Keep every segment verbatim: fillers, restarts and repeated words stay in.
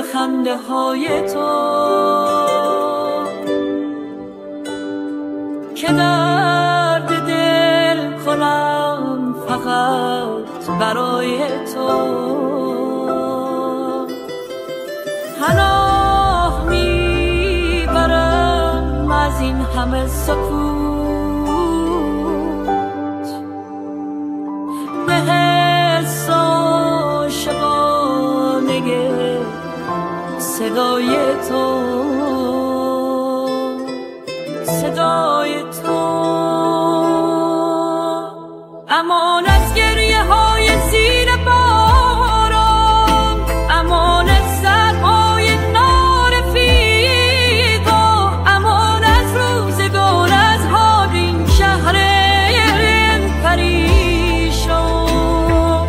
خنده های تو که درد دل کنم فقط برای تو. پناه میبرم از این همه سکوت به حس عاشقانه صدای تو، صدای تو. امان از گریه های زیر باران، امان از سرهای نارفیقا، امان از روزگار از حال این شهر پریشان،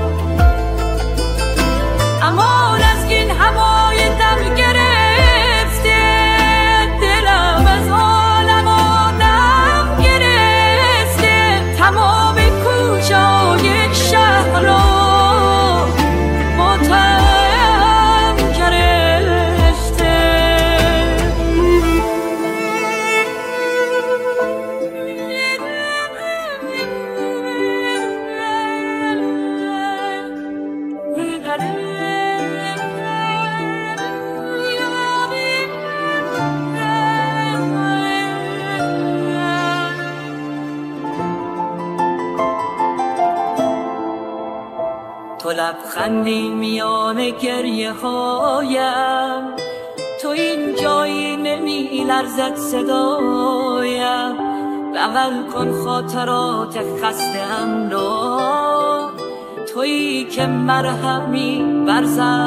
امان از این هوای دم گرفته دلم از عالم آدم گرفته، تمام کوچه های شهر را ماتم گرفته. تو لبخندی میان گریه هایم، تو این جایی نمی لرزد صدایم، بغل کن خاطرات خسته‌ام را، تویی که مرهمی بر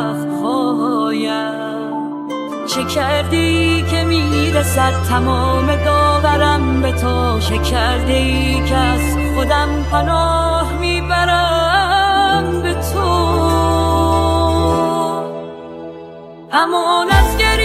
زخم‌هایم. چه کردی که میرسد تمام داورم به تو، چه کردی که از خودم پناه میبرم به تو. امان از